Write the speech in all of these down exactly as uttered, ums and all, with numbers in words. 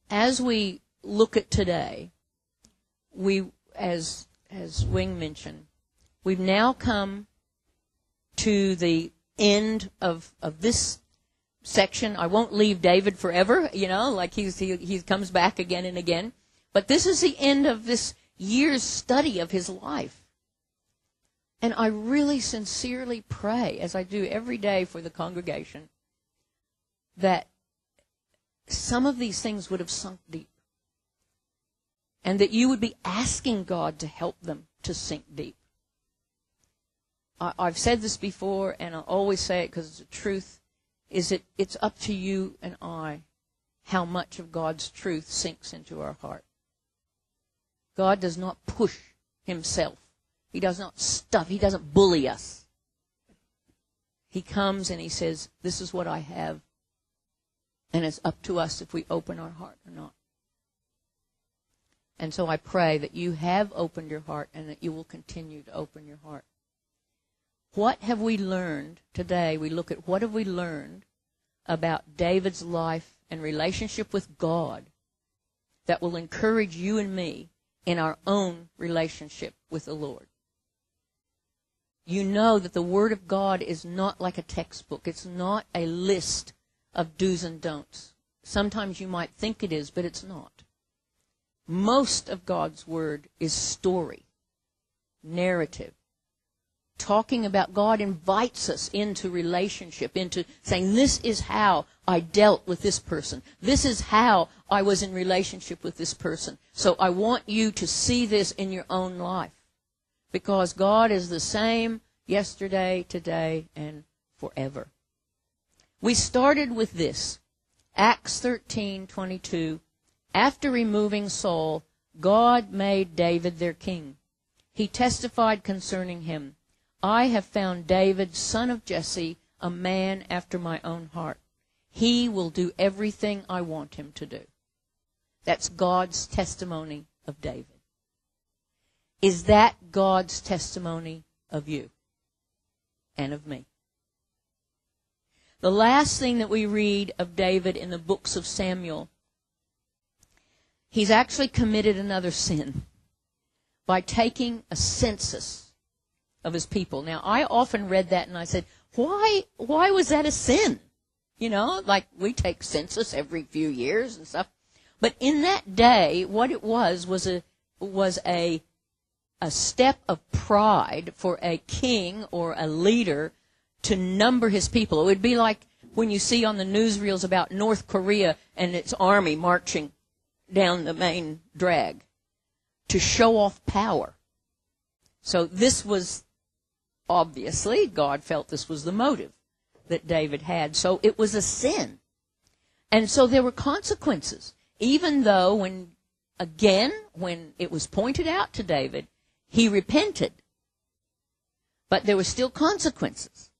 as we look at today, we, as as Wing mentioned, we've now come to the end of of this section. I won't leave David forever, you know, like he's he, he comes back again and again. But this is the end of this year's study of his life. And I really sincerely pray, as I do every day for the congregation, that some of these things would have sunk deep. And that you would be asking God to help them to sink deep. I, I've said this before, and I'll always say it because it's the truth, is that it's up to you and I how much of God's truth sinks into our heart. God does not push himself. He does not stuff. He doesn't bully us. He comes and he says, this is what I have. And it's up to us if we open our heart or not. And so I pray that you have opened your heart and that you will continue to open your heart. What have we learned today? We look at what have we learned about David's life and relationship with God that will encourage you and me in our own relationship with the Lord. You know that the Word of God is not like a textbook. It's not a list of do's and don'ts. Sometimes you might think it is, but it's not. Most of God's Word is story, narrative. Talking about God invites us into relationship, into saying, this is how I dealt with this person. This is how I was in relationship with this person. So I want you to see this in your own life. Because God is the same yesterday, today, and forever. We started with this. Acts thirteen twenty-two. After removing Saul, God made David their king. He testified concerning him, I have found David, son of Jesse, a man after my own heart. He will do everything I want him to do. That's God's testimony of David. Is that God's testimony of you and of me? The last thing that we read of David in the books of Samuel, he's actually committed another sin by taking a census of his people. Now, I often read that and I said, why, why was that a sin? You know, like we take census every few years and stuff. But in that day, what it was was a was a a step of pride for a king or a leader to number his people. It would be like when you see on the newsreels about North Korea and its army marching down the main drag to show off power. So this was, obviously, God felt this was the motive that David had. So it was a sin. And so there were consequences. Even though when, again, when it was pointed out to David, he repented. But there were still consequences.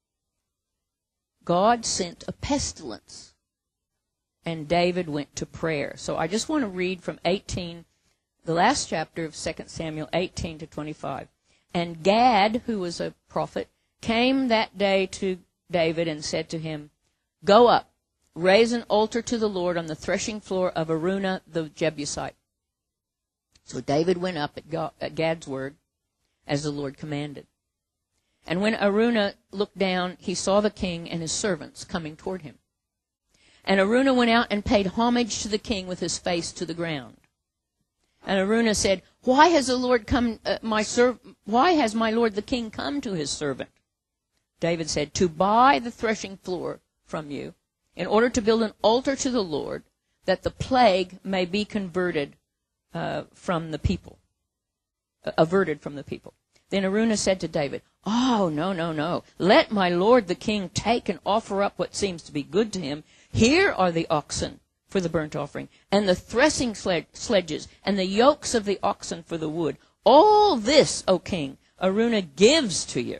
God sent a pestilence. And David went to prayer. So I just want to read from eighteen, the last chapter of Second Samuel, eighteen to twenty-five. And Gad, who was a prophet, came that day to David and said to him, Go up, raise an altar to the Lord on the threshing floor of Araunah the Jebusite. So David went up at Gad's word, as the Lord commanded. And when Araunah looked down, he saw the king and his servants coming toward him. And Araunah went out and paid homage to the king with his face to the ground. And Araunah said, Why has the Lord come, uh, my serv- Why has my lord the king come to his servant? David said, To buy the threshing floor from you, in order to build an altar to the Lord, that the plague may be converted uh, from the people, uh, averted from the people. Then Araunah said to David, Oh, no, no, no. Let my lord the king take and offer up what seems to be good to him. Here are the oxen for the burnt offering, and the threshing sledges, and the yokes of the oxen for the wood. All this, O king, Araunah gives to you.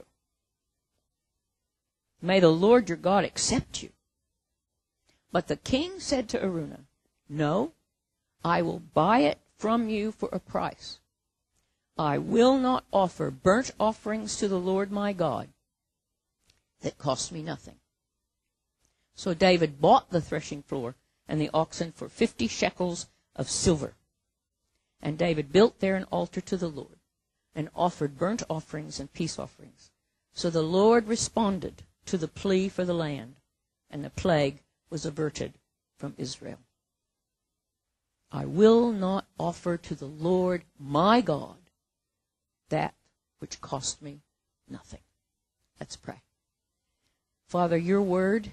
May the Lord your God accept you. But the king said to Araunah, No, I will buy it from you for a price. I will not offer burnt offerings to the Lord my God that cost me nothing. So David bought the threshing floor and the oxen for fifty shekels of silver. And David built there an altar to the Lord, and offered burnt offerings and peace offerings. So the Lord responded to the plea for the land, and the plague was averted from Israel. I will not offer to the Lord my God that which cost me nothing. Let's pray. Father, your word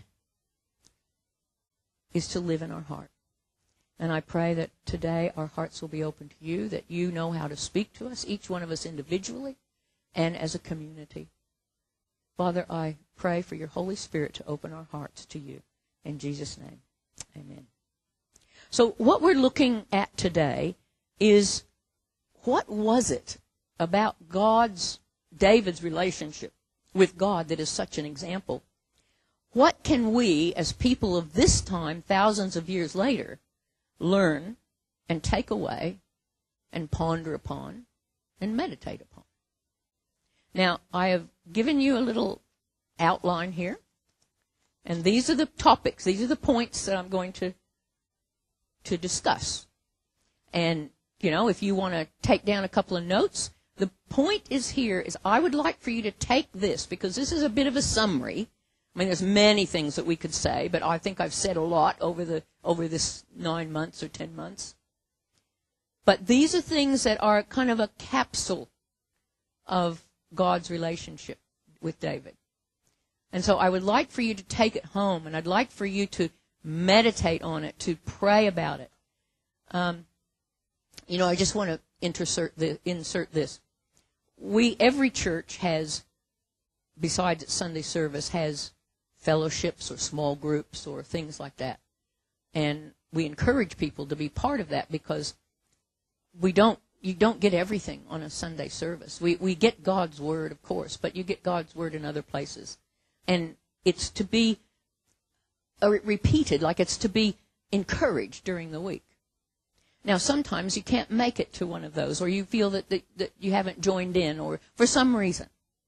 is to live in our heart. And I pray that today our hearts will be open to you, that you know how to speak to us, each one of us individually and as a community. Father, I pray for your Holy Spirit to open our hearts to you. In Jesus' name, amen. So what we're looking at today is, what was it about God's, David's relationship with God that is such an example? What can we, as people of this time, thousands of years later, learn and take away and ponder upon and meditate upon? Now, I have given you a little outline here, and these are the topics, these are the points that I'm going to to discuss. And, you know, if you want to take down a couple of notes, the point is here is I would like for you to take this, because this is a bit of a summary. I mean, there's many things that we could say, but I think I've said a lot over the over this nine months or ten months. But these are things that are kind of a capsule of God's relationship with David. And so I would like for you to take it home, and I'd like for you to meditate on it, to pray about it. Um, you know, I just want to insert, the, insert this. We, every church has, besides its Sunday service, has fellowships or small groups or things like that. And we encourage people to be part of that, because we don't, you don't get everything on a Sunday service. We, we get God's Word, of course, but you get God's Word in other places. And it's to be repeated, like it's to be encouraged during the week. Now, sometimes you can't make it to one of those, or you feel that, that, that you haven't joined in, or for some reason.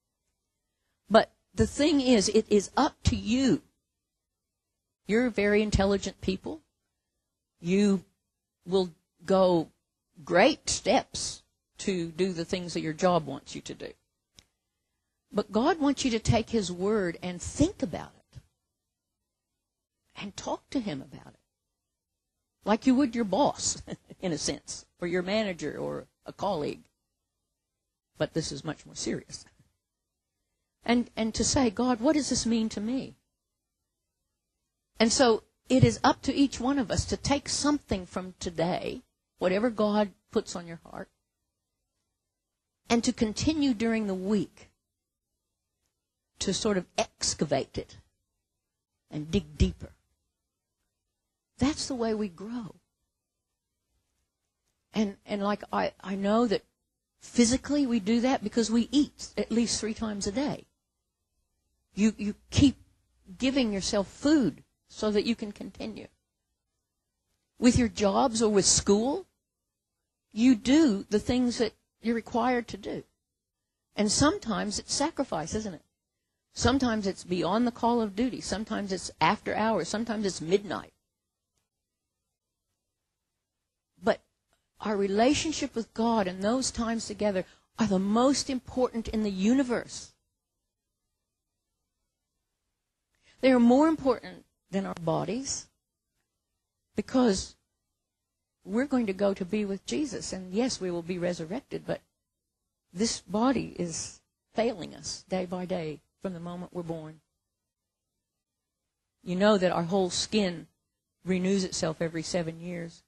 But the thing is, it is up to you. You're very intelligent people. You will go great steps to do the things that your job wants you to do. But God wants you to take His Word and think about it. And talk to Him about it. Like you would your boss, in a sense, or your manager or a colleague. But this is much more serious. And and to say, God, what does this mean to me? And so it is up to each one of us to take something from today, whatever God puts on your heart, and to continue during the week to sort of excavate it and dig deeper. That's the way we grow. And and like I, I know that physically we do that because we eat at least three times a day. You you keep giving yourself food so that you can continue. With your jobs or with school, you do the things that you're required to do. And sometimes it's sacrifice, isn't it? Sometimes it's beyond the call of duty. Sometimes it's after hours. Sometimes it's midnight. But our relationship with God and those times together are the most important in the universe. They are more important than our bodies, because we're going to go to be with Jesus. And yes, we will be resurrected, but this body is failing us day by day from the moment we're born. You know that our whole skin renews itself every seven years.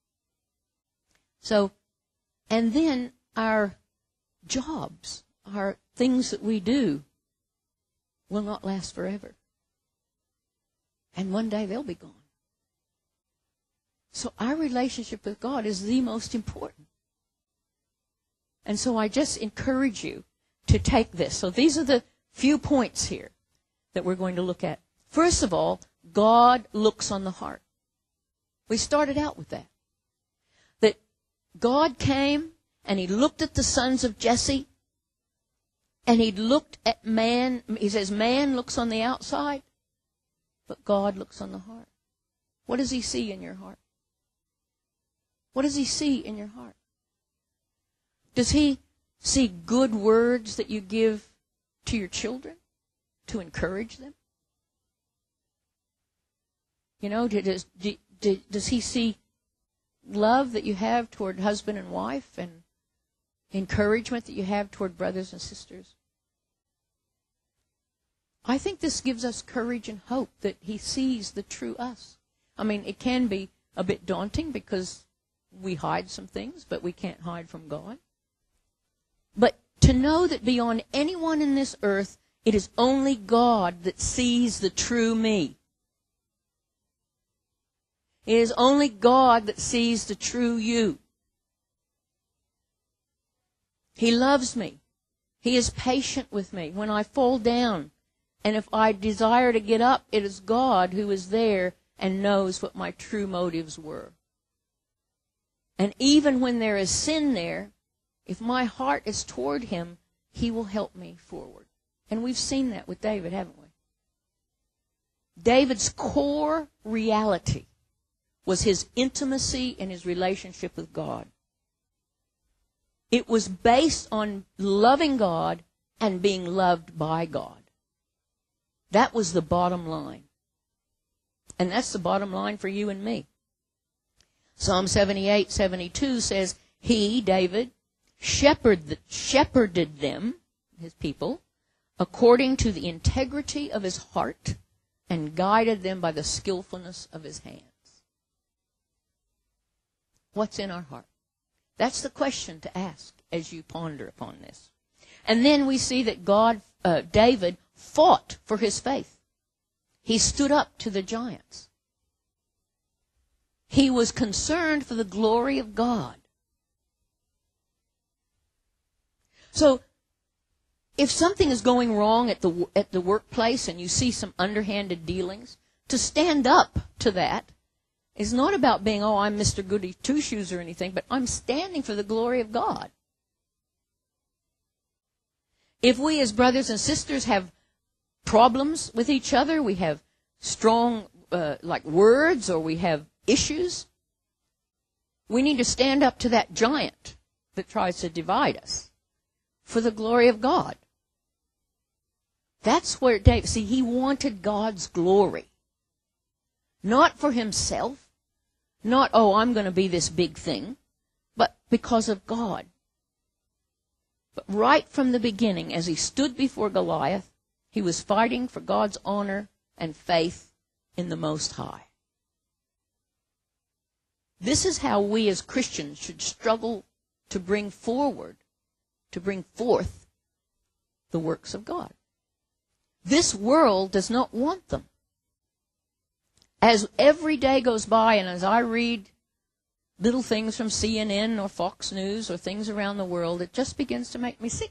So, and then our jobs, our things that we do, will not last forever. And one day they'll be gone. So our relationship with God is the most important. And so I just encourage you to take this. So these are the few points here that we're going to look at. First of all, God looks on the heart. We started out with that. That God came and He looked at the sons of Jesse, and He looked at man. He says man looks on the outside, but God looks on the heart. What does he see in your heart? What does he see in your heart? Does he see good words that you give to your children to encourage them? You know, does, does he see love that you have toward husband and wife and encouragement that you have toward brothers and sisters? I think this gives us courage and hope that he sees the true us. I mean, it can be a bit daunting because we hide some things, but we can't hide from God. But to know that beyond anyone in this earth, it is only God that sees the true me. It is only God that sees the true you. He loves me. He is patient with me when I fall down. And if I desire to get up, it is God who is there and knows what my true motives were. And even when there is sin there, if my heart is toward him, he will help me forward. And we've seen that with David, haven't we? David's core reality was his intimacy and his relationship with God. It was based on loving God and being loved by God. That was the bottom line. And that's the bottom line for you and me. Psalm seventy-eight, seventy-two says, he, David, shepherded, shepherded them, his people, according to the integrity of his heart, and guided them by the skillfulness of his hands. What's in our heart? That's the question to ask as you ponder upon this. And then we see that God, uh, David, fought for his faith. He stood up to the giants. He was concerned for the glory of God. So, if something is going wrong at the at the workplace and you see some underhanded dealings, to stand up to that is not about being, oh, I'm Mister Goody Two-Shoes or anything, but I'm standing for the glory of God. If we as brothers and sisters have problems with each other, we have strong, uh, like words, or we have issues, we need to stand up to that giant that tries to divide us for the glory of God. That's where David, see, he wanted God's glory. Not for himself, not, oh, I'm going to be this big thing, but because of God. But right from the beginning, as he stood before Goliath, he was fighting for God's honor and faith in the Most High. This is how we as Christians should struggle to bring forward, to bring forth the works of God. This world does not want them. As every day goes by and as I read little things from C N N or Fox News or things around the world, it just begins to make me sick.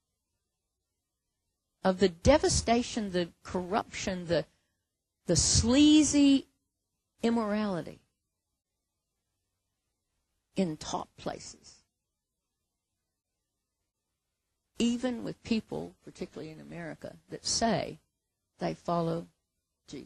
Of the devastation, the corruption, the, the sleazy immorality in top places. Even with people, particularly in America, that say they follow Jesus.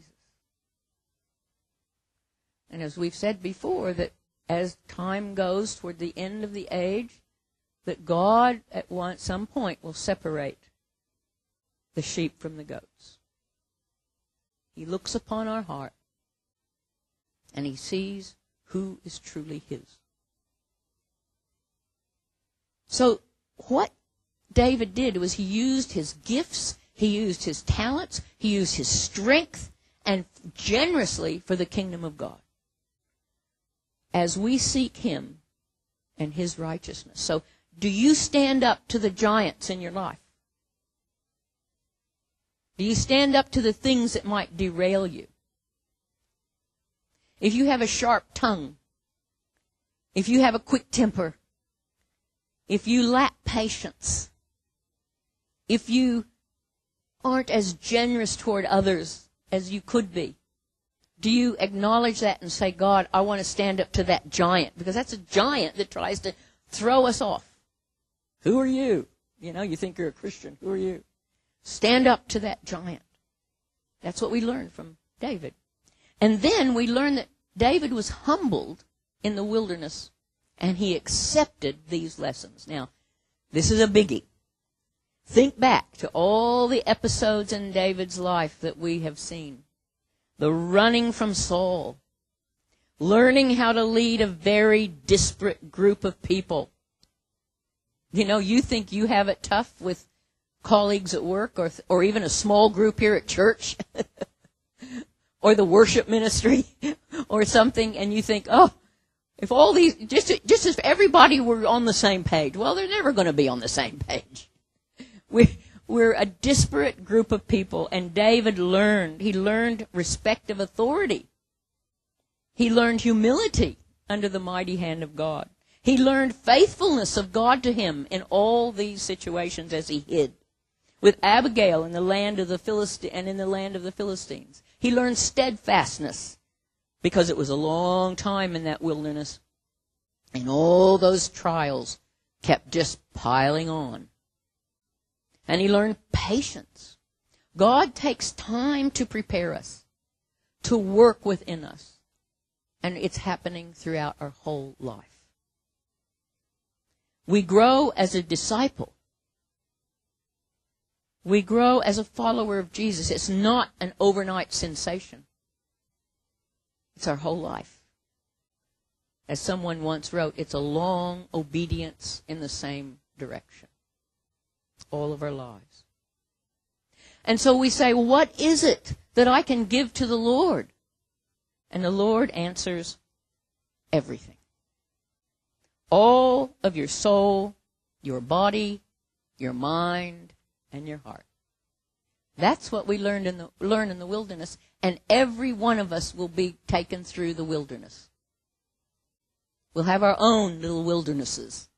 And as we've said before, that as time goes toward the end of the age, that God at one, some point will separate the sheep from the goats. He looks upon our heart and he sees who is truly his. So what David did was he used his gifts, he used his talents, he used his strength, and generously for the kingdom of God, as we seek him and his righteousness. So, do you stand up to the giants in your life? Do you stand up to the things that might derail you? If you have a sharp tongue, if you have a quick temper, if you lack patience, if you aren't as generous toward others as you could be, do you acknowledge that and say, God, I want to stand up to that giant? Because that's a giant that tries to throw us off. Who are you? You know, you think you're a Christian. Who are you? Stand up to that giant. That's what we learned from David. And then we learn that David was humbled in the wilderness, and he accepted these lessons. Now, this is a biggie. Think back to all the episodes in David's life that we have seen. The running from Saul. Learning how to lead a very disparate group of people. You know, you think you have it tough with colleagues at work, or or even a small group here at church, or the worship ministry, or something, and you think, oh, if all these, just just if everybody were on the same page. Well, they're never going to be on the same page. We we're a disparate group of people, and David learned. He learned respect of authority. He learned humility under the mighty hand of God. He learned faithfulness of God to him in all these situations as he hid. With Abigail in the land of the Philistines and in the land of the Philistines. He learned steadfastness because it was a long time in that wilderness. And all those trials kept just piling on. And he learned patience. God takes time to prepare us, to work within us. And it's happening throughout our whole life. We grow as a disciple. We grow as a follower of Jesus. It's not an overnight sensation. It's our whole life. As someone once wrote, it's a long obedience in the same direction. All of our lives. And so we say, what is it that I can give to the Lord? And the Lord answers, everything. All of your soul, your body, your mind, and your heart. That's what we learned in the, learn in the wilderness, and every one of us will be taken through the wilderness. We'll have our own little wildernesses.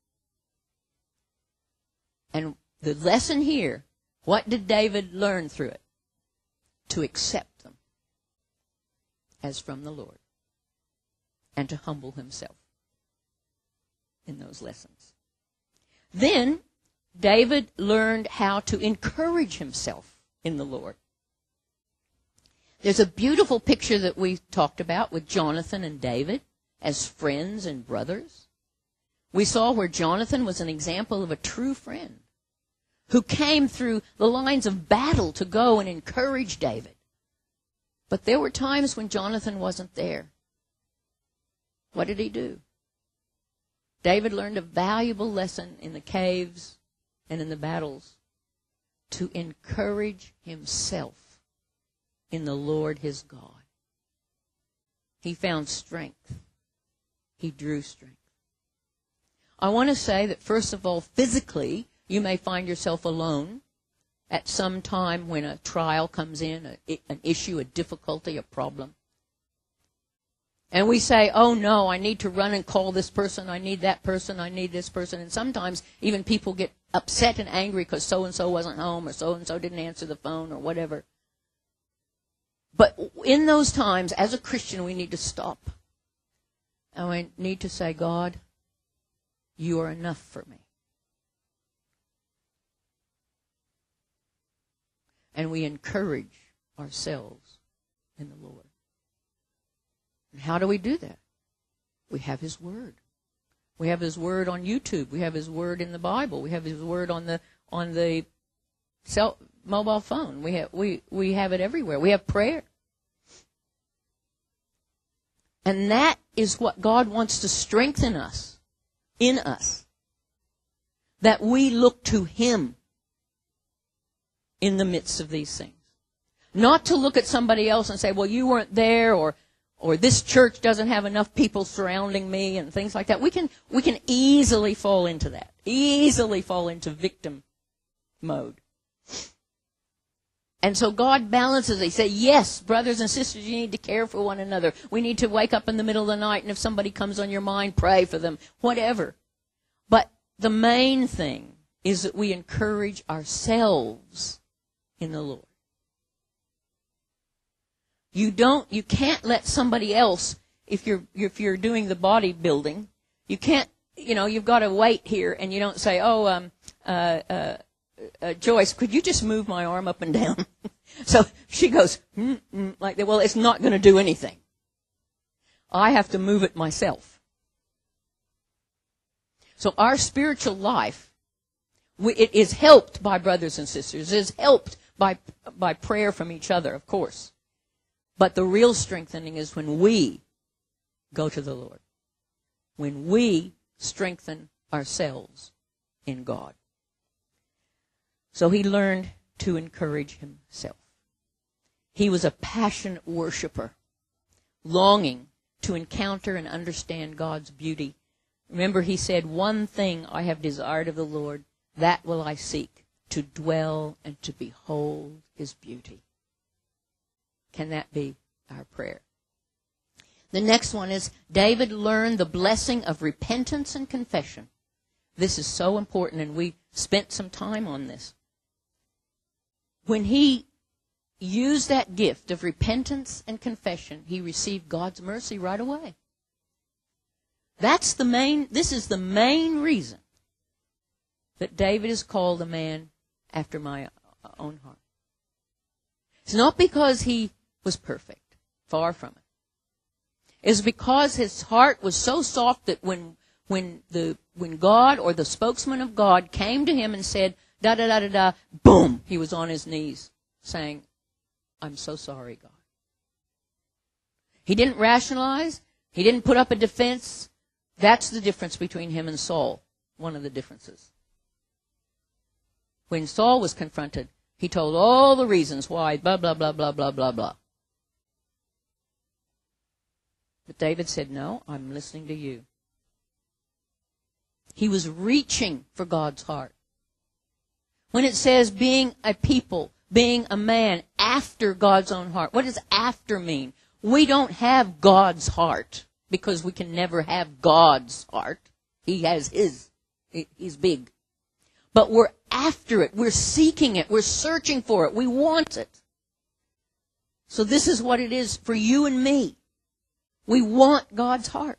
And the lesson here, what did David learn through it? To accept them as from the Lord, and to humble himself in those lessons. Then David learned how to encourage himself in the Lord. There's a beautiful picture that we talked about with Jonathan and David as friends and brothers. We saw where Jonathan was an example of a true friend who came through the lines of battle to go and encourage David. But there were times when Jonathan wasn't there. What did he do? David learned a valuable lesson in the caves and in the battles to encourage himself in the Lord his God. He found strength. He drew strength. I want to say that, first of all, physically, you may find yourself alone at some time when a trial comes in, a, an issue, a difficulty, a problem. And we say, oh no, I need to run and call this person, I need that person, I need this person. And sometimes even people get upset and angry because so-and-so wasn't home or so-and-so didn't answer the phone or whatever. But in those times, as a Christian, we need to stop. And we need to say, God, you are enough for me. And we encourage ourselves in the Lord. And how do we do that? We have his word. We have his word on YouTube. We have his word in the Bible. We have his word on the on the cell, mobile phone. We have we, we have it everywhere. We have prayer. And that is what God wants to strengthen us, in us. That we look to him in the midst of these things. Not to look at somebody else and say, well, you weren't there, or or this church doesn't have enough people surrounding me, and things like that. We can we can easily fall into that. Easily fall into victim mode. And so God balances it. He said, yes, brothers and sisters, you need to care for one another. We need to wake up in the middle of the night, and if somebody comes on your mind, pray for them. Whatever. But the main thing is that we encourage ourselves in the Lord. You don't, you can't let somebody else, if you're, if you're doing the bodybuilding, you can't, you know, you've got a weight here, and you don't say, oh, um, uh, uh, uh, Joyce, could you just move my arm up and down? So she goes, mm, mm, like that. Well, it's not going to do anything. I have to move it myself. So our spiritual life, we, it is helped by brothers and sisters. It is helped by, by prayer from each other, of course. But the real strengthening is when we go to the Lord. When we strengthen ourselves in God. So he learned to encourage himself. He was a passionate worshiper, longing to encounter and understand God's beauty. Remember, he said, one thing I have desired of the Lord, that will I seek, to dwell and to behold his beauty. Can that be our prayer? The next one is, David learned the blessing of repentance and confession. This is so important, and we spent some time on this. When he used that gift of repentance and confession, he received God's mercy right away. That's the main, this is the main reason that David is called a man after my own heart. It's not because he was perfect, far from it. It's because his heart was so soft that when when the when God or the spokesman of God came to him and said, da da da da da, boom, he was on his knees saying, I'm so sorry, God. He didn't rationalize. He didn't put up a defense. That's the difference between him and Saul, one of the differences. When Saul was confronted, he told all the reasons why, blah, blah, blah, blah, blah, blah, blah. But David said, no, I'm listening to you. He was reaching for God's heart. When it says being a people, being a man after God's own heart, what does after mean? We don't have God's heart because we can never have God's heart. He has his. He's big. But we're after it. We're seeking it. We're searching for it. We want it. So this is what it is for you and me. We want God's heart.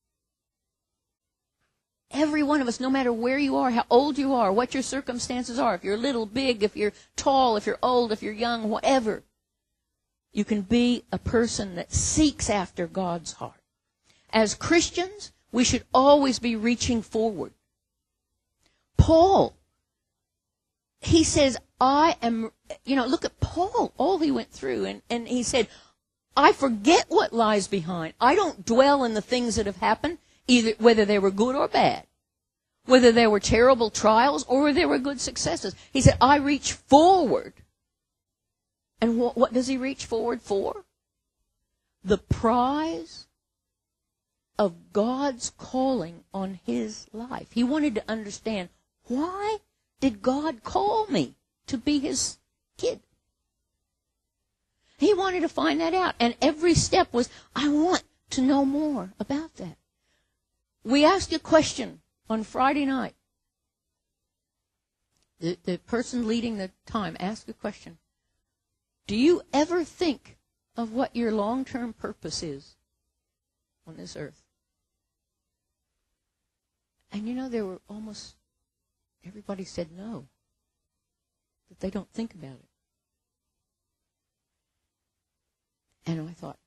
Every one of us, no matter where you are, how old you are, what your circumstances are, if you're little, big, if you're tall, if you're old, if you're young, whatever, you can be a person that seeks after God's heart. As Christians, we should always be reaching forward. Paul, he says, I am, you know, look at Paul, all he went through, and, and he said, I forget what lies behind. I don't dwell in the things that have happened, either whether they were good or bad, whether they were terrible trials or whether they were good successes. He said, I reach forward. And what, what does he reach forward for? The prize of God's calling on his life. He wanted to understand, why did God call me to be his kid? He wanted to find that out. And every step was, I want to know more about that. We asked a question on Friday night. The, the person leading the time asked a question. Do you ever think of what your long-term purpose is on this earth? And you know, there were almost, everybody said no. That they don't think about it. And I thought,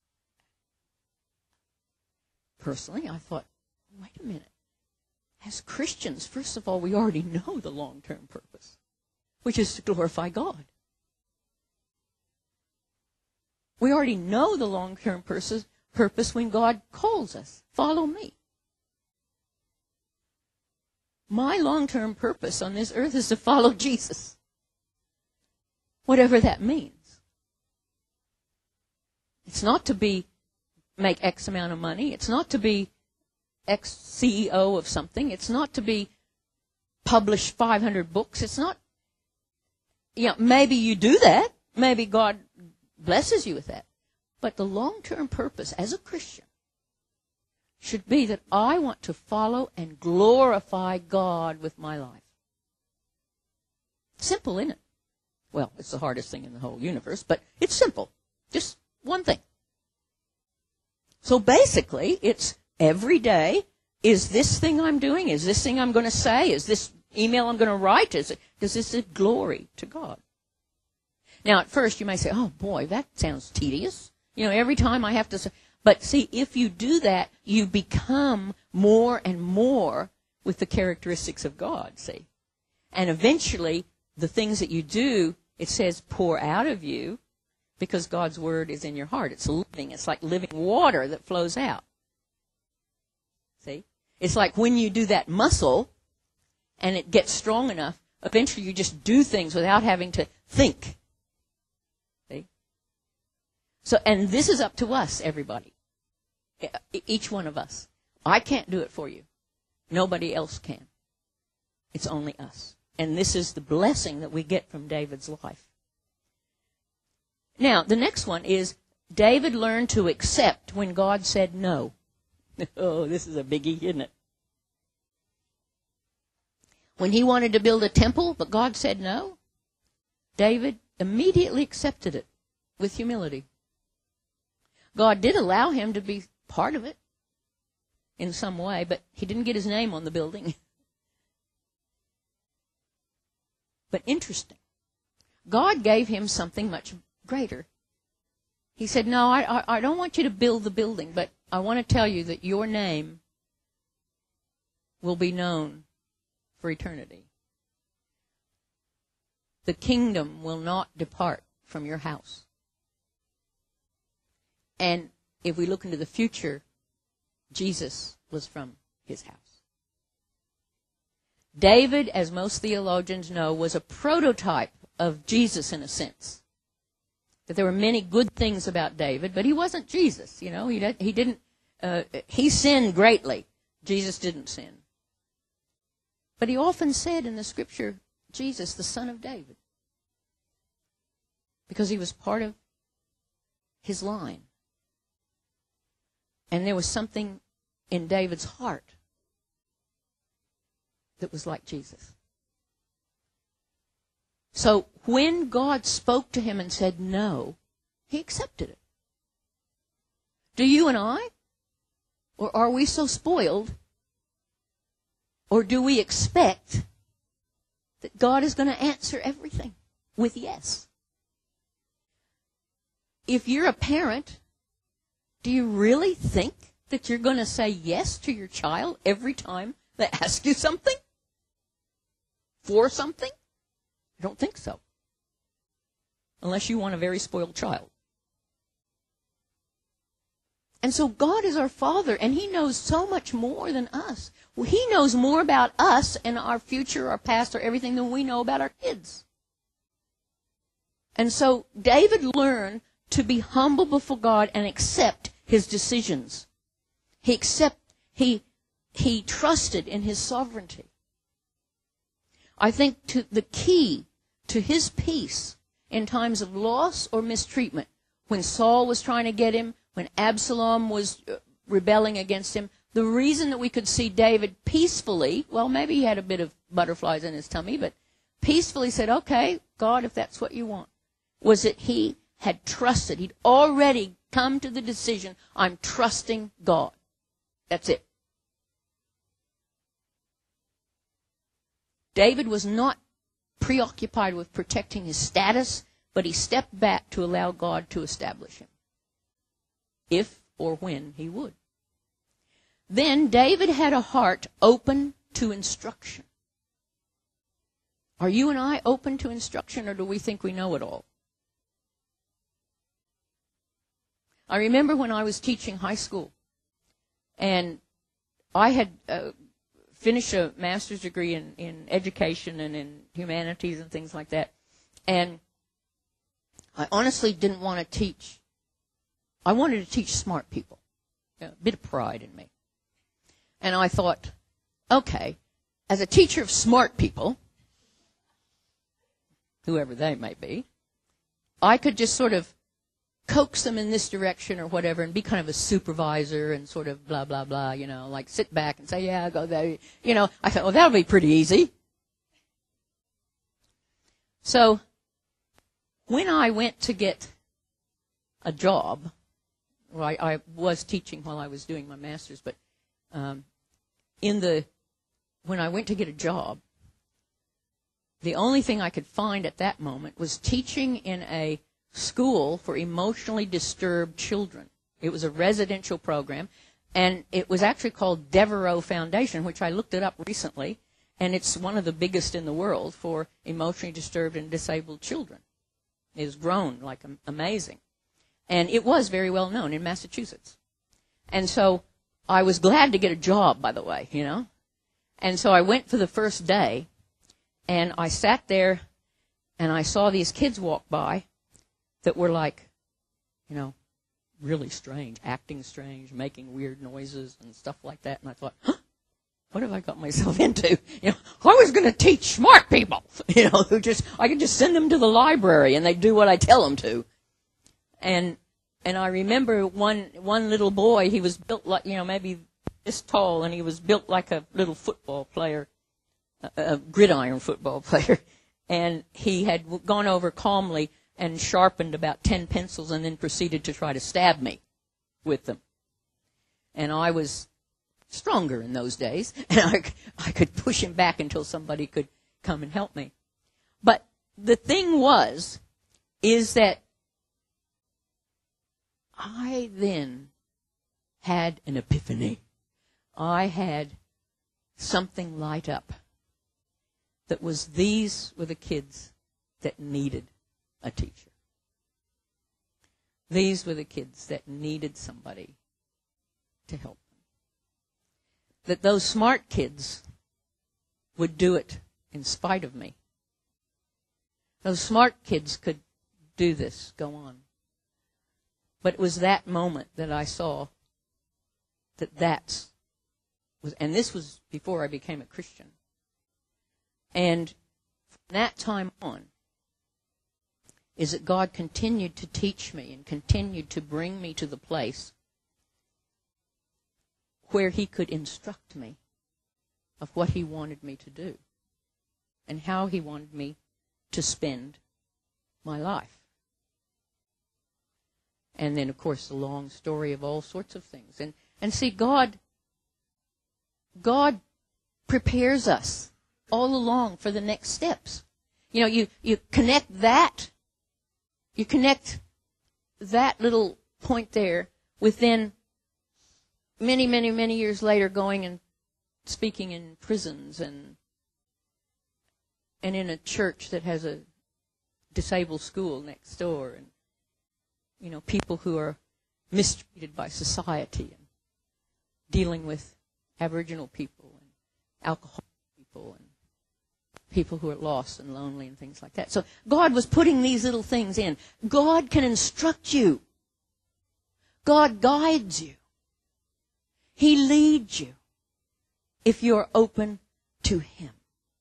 personally, I thought, wait a minute. As Christians, first of all, we already know the long-term purpose, which is to glorify God. We already know the long-term purpose when God calls us. Follow me. My long-term purpose on this earth is to follow Jesus. Whatever that means. It's not to be, make X amount of money. It's not to be X C E O of something. It's not to be publish five hundred books. It's not, you know, maybe you do that. Maybe God blesses you with that. But the long-term purpose as a Christian should be that I want to follow and glorify God with my life. Simple, isn't it? Well, it's the hardest thing in the whole universe, but it's simple. Just one thing. So basically, it's every day, is this thing I'm doing, is this thing I'm going to say, is this email I'm going to write, is it, does this give glory to God? Now, at first, you may say, oh, boy, that sounds tedious. You know, every time I have to say, But see, if you do that, you become more and more with the characteristics of God, see. And eventually, the things that you do, it says pour out of you, because God's word is in your heart. It's living. It's like living water that flows out. See? It's like when you do that muscle and it gets strong enough, eventually you just do things without having to think. See? So, and this is up to us, everybody. Each one of us. I can't do it for you. Nobody else can. It's only us. And this is the blessing that we get from David's life. Now, the next one is David learned to accept when God said no. Oh, this is a biggie, isn't it? When he wanted to build a temple, but God said no, David immediately accepted it with humility. God did allow him to be part of it in some way, but he didn't get his name on the building. But interesting. God gave him something much greater. He said, no, I, I, I don't want you to build the building, but I want to tell you that your name will be known for eternity. The kingdom will not depart from your house. And if we look into the future, Jesus was from his house. David, as most theologians know, was a prototype of Jesus in a sense. That there were many good things about David, but he wasn't Jesus. You know, he he didn't. Uh, he sinned greatly. Jesus didn't sin. But he often said in the scripture, Jesus, the son of David, because he was part of his line. And there was something in David's heart that was like Jesus. So when God spoke to him and said no, he accepted it. Do you and I? Or are we so spoiled? Or do we expect that God is going to answer everything with yes? If you're a parent, do you really think that you're going to say yes to your child every time they ask you something? For something? I don't think so. Unless you want a very spoiled child. And so God is our Father, and He knows so much more than us. Well, He knows more about us and our future, our past, or everything than we know about our kids. And so David learned to be humble before God and accept His decisions. He accept, he, he trusted in His sovereignty. I think to the key to his peace in times of loss or mistreatment, when Saul was trying to get him, when Absalom was rebelling against him, the reason that we could see David peacefully, well, maybe he had a bit of butterflies in his tummy, but peacefully said, okay, God, if that's what you want, was that he had trusted. He'd already come to the decision, I'm trusting God. That's it. David was not preoccupied with protecting his status, but he stepped back to allow God to establish him, if or when he would. Then David had a heart open to instruction. Are you and I open to instruction, or do we think we know it all? I remember when I was teaching high school, and I had uh, finished a master's degree in, in education and in humanities and things like that, and I honestly didn't want to teach. I wanted to teach smart people, you know, a bit of pride in me. And I thought, okay, as a teacher of smart people, whoever they may be, I could just sort of coax them in this direction or whatever and be kind of a supervisor and sort of blah, blah, blah, you know, like sit back and say, yeah, go there. You know, I thought, well, that'll be pretty easy. So when I went to get a job, well, I, I was teaching while I was doing my master's, but um, in the when I went to get a job, the only thing I could find at that moment was teaching in a school for emotionally disturbed children. It was a residential program, and it was actually called Devereaux Foundation, which I looked it up recently, and it's one of the biggest in the world for emotionally disturbed and disabled children. It has grown like amazing. And it was very well known in Massachusetts. And so I was glad to get a job, by the way, you know. And so I went for the first day, and I sat there, and I saw these kids walk by that were like, you know, really strange, acting strange, making weird noises and stuff like that. And I thought, huh, what have I got myself into? You know, I was going to teach smart people, you know, who just, I could just send them to the library and they'd do what I tell them to. And, and I remember one, one little boy, he was built like, you know, maybe this tall, and he was built like a little football player, a, a gridiron football player. And he had gone over calmly and sharpened about ten pencils and then proceeded to try to stab me with them. And I was stronger in those days, and I, I could push him back until somebody could come and help me. But the thing was, is that I then had an epiphany. I had something light up that was these were the kids that needed a teacher. These were the kids that needed somebody to help them. That those smart kids would do it in spite of me. Those smart kids could do this, go on. But it was that moment that I saw that that's was, and this was before I became a Christian. And from that time on, is that God continued to teach me and continued to bring me to the place where he could instruct me of what he wanted me to do and how he wanted me to spend my life. And then, of course, the long story of all sorts of things. And, and see, God, God prepares us all along for the next steps. You know, you, you connect that You connect that little point there with then many, many, many years later going and speaking in prisons and and in a church that has a disabled school next door, and, you know, people who are mistreated by society and dealing with Aboriginal people and alcoholic people and people who are lost and lonely and things like that. So God was putting these little things in. God can instruct you. God guides you. He leads you if you're open to him.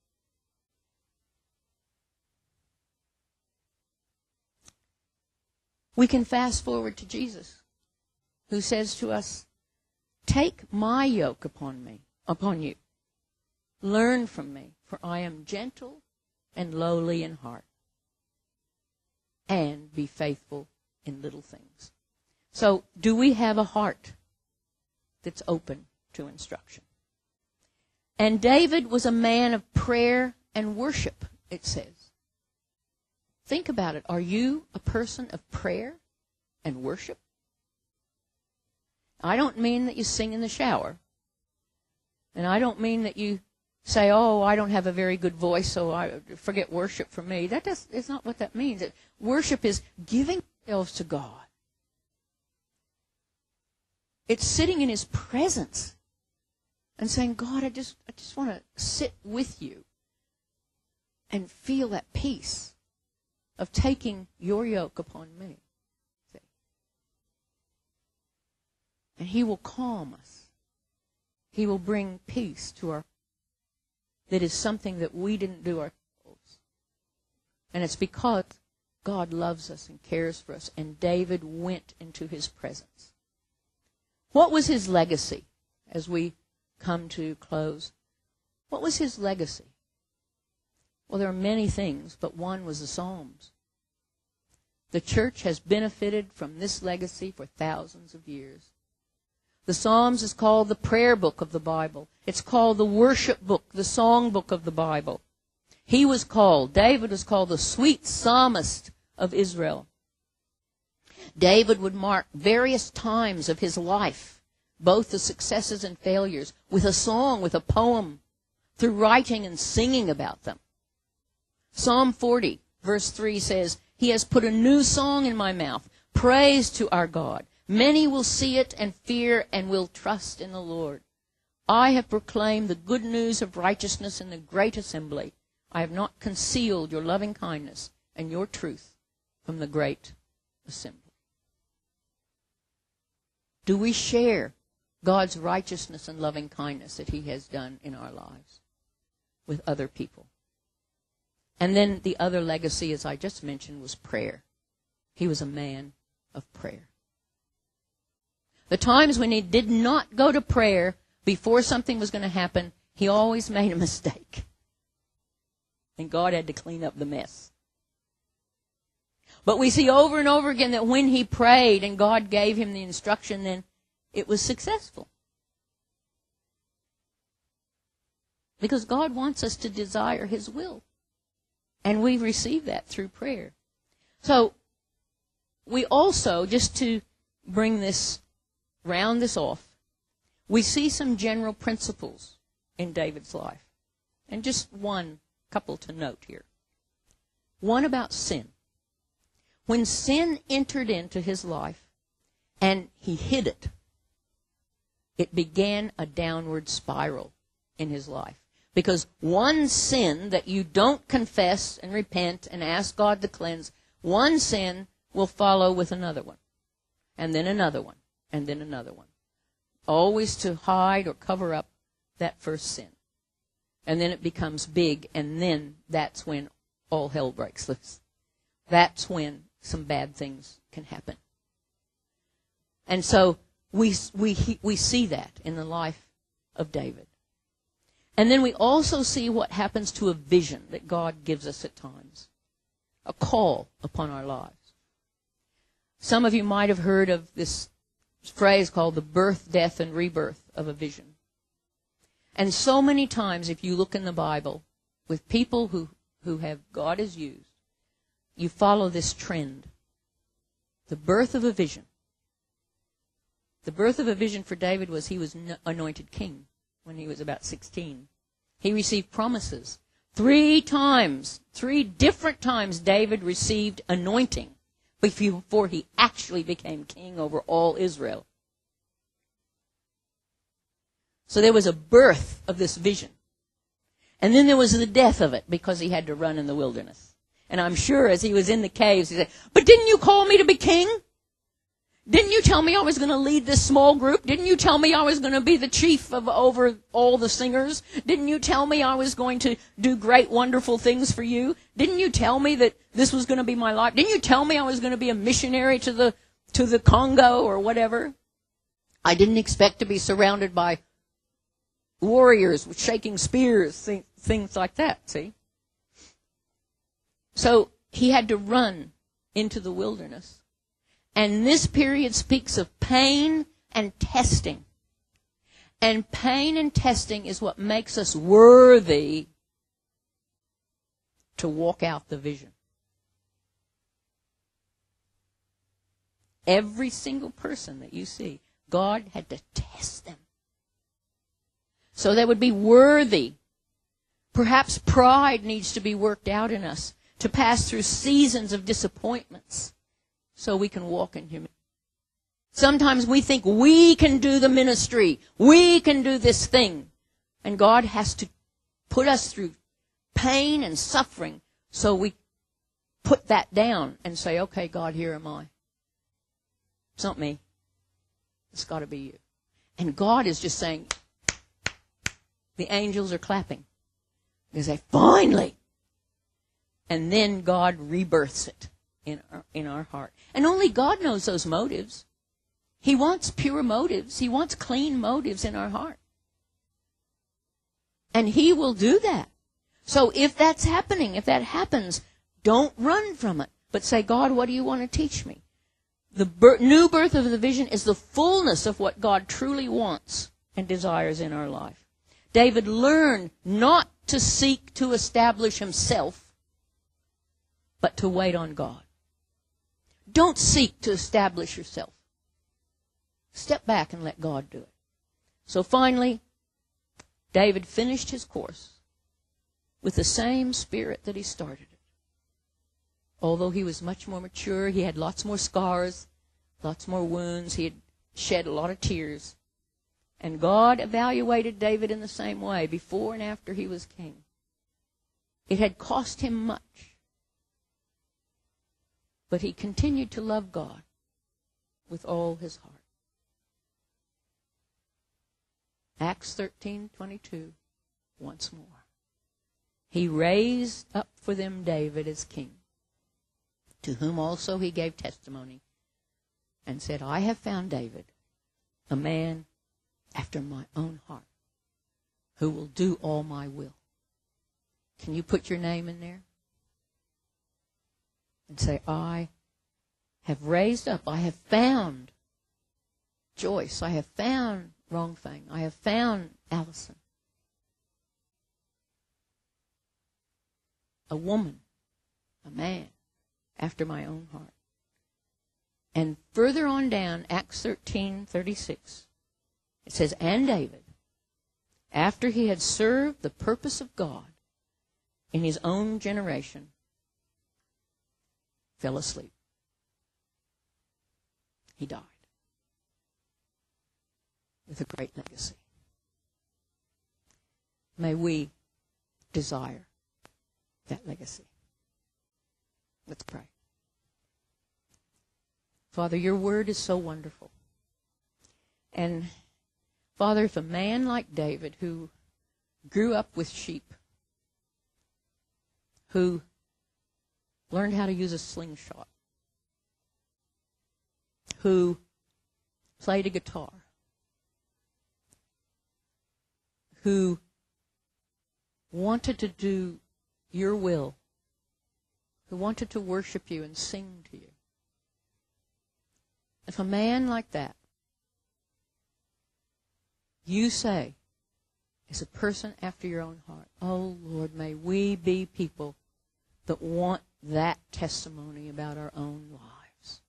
We can fast forward to Jesus, who says to us, "Take my yoke upon me, upon you. Learn from me, for I am gentle and lowly in heart, and be faithful in little things." So, do we have a heart that's open to instruction? And David was a man of prayer and worship, it says. Think about it. Are you a person of prayer and worship? I don't mean that you sing in the shower. And I don't mean that you say, "Oh, I don't have a very good voice, so I forget worship for me." That does, is not what that means. It, worship is giving ourselves to God. It's sitting in his presence and saying, "God, I just, I just want to sit with you and feel that peace of taking your yoke upon me." See? And he will calm us. He will bring peace to our. That is something that we didn't do ourselves. And it's because God loves us and cares for us. And David went into his presence. What was his legacy as we come to close? What was his legacy? Well, there are many things, but one was the Psalms. The church has benefited from this legacy for thousands of years. The Psalms is called the prayer book of the Bible. It's called the worship book, the song book of the Bible. He was called, David was called the sweet psalmist of Israel. David would mark various times of his life, both the successes and failures, with a song, with a poem, through writing and singing about them. Psalm forty, verse three says, He has put a new song in my mouth, praise to our God. Many will see it and fear and will trust in the Lord. I have proclaimed the good news of righteousness in the great assembly. I have not concealed your loving kindness and your truth from the great assembly. Do we share God's righteousness and loving kindness that He has done in our lives with other people? And then the other legacy, as I just mentioned, was prayer. He was a man of prayer. The times when he did not go to prayer before something was going to happen, he always made a mistake. And God had to clean up the mess. But we see over and over again that when he prayed and God gave him the instruction, then it was successful. Because God wants us to desire His will. And we receive that through prayer. So, we also, just to bring this, round this off, we see some general principles in David's life. And just one couple to note here. One about sin. When sin entered into his life and he hid it, it began a downward spiral in his life. Because one sin that you don't confess and repent and ask God to cleanse, one sin will follow with another one. And then another one. And then another one. Always to hide or cover up that first sin. And then it becomes big, and then that's when all hell breaks loose. That's when some bad things can happen. And so we we we see that in the life of David. And then we also see what happens to a vision that God gives us at times. A call upon our lives. Some of you might have heard of this phrase called the birth, death, and rebirth of a vision. And so many times, if you look in the Bible, with people who, who have God has used, you follow this trend. The birth of a vision. The birth of a vision for David was he was anointed king when he was about sixteen. He received promises. Three times, three different times David received anointing before he actually became king over all Israel. So there was a birth of this vision. And then there was the death of it because he had to run in the wilderness. And I'm sure as he was in the caves, he said, but didn't you call me to be king? Didn't you tell me I was going to lead this small group? Didn't you tell me I was going to be the chief of over all the singers? Didn't you tell me I was going to do great, wonderful things for you? Didn't you tell me that this was going to be my life? Didn't you tell me I was going to be a missionary to the to the Congo or whatever? I didn't expect to be surrounded by warriors with shaking spears, th- things like that, see? So he had to run into the wilderness. And this period speaks of pain and testing. And pain and testing is what makes us worthy to walk out the vision. Every single person that you see, God had to test them. So they would be worthy. Perhaps pride needs to be worked out in us to pass through seasons of disappointments so we can walk in humility. Sometimes we think we can do the ministry. We can do this thing. And God has to put us through pain and suffering so we put that down and say, okay, God, here am I. It's not me. It's got to be you. And God is just saying, the angels are clapping. They say, finally. And then God rebirths it in our, in our heart. And only God knows those motives. He wants pure motives. He wants clean motives in our heart. And He will do that. So if that's happening, if that happens, don't run from it. But say, God, what do you want to teach me? The bir- new birth of the vision is the fullness of what God truly wants and desires in our life. David learned not to seek to establish himself, but to wait on God. Don't seek to establish yourself. Step back and let God do it. So finally, David finished his course with the same spirit that he started it. Although he was much more mature, he had lots more scars, lots more wounds, he had shed a lot of tears. And God evaluated David in the same way, before and after he was king. It had cost him much. But he continued to love God with all his heart. Acts thirteen twenty-two, once more. He raised up for them David as king, to whom also he gave testimony, and said, I have found David, a man after my own heart, who will do all my will. Can you put your name in there? And say, I have raised up, I have found Joyce, I have found Wrongfang, I have found Allison. A woman, a man, after my own heart. And further on down, Acts thirteen thirty-six, it says, and David, after he had served the purpose of God in his own generation, fell asleep. He died with a great legacy. May we desire that legacy. Let's pray. Father, your word is so wonderful. And Father, if a man like David, who grew up with sheep, who learned how to use a slingshot, who played a guitar, who wanted to do your will, who wanted to worship you and sing to you. If a man like that, you say, is a person after your own heart, oh Lord, may we be people that want that testimony about our own lives.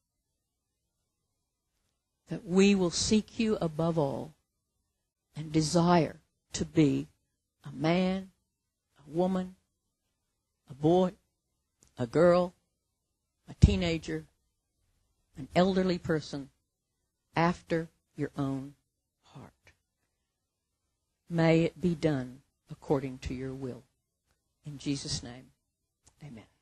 That we will seek you above all and desire to be a man, a woman, a boy, a girl, a teenager, an elderly person after your own heart. May it be done according to your will. In Jesus' name, amen.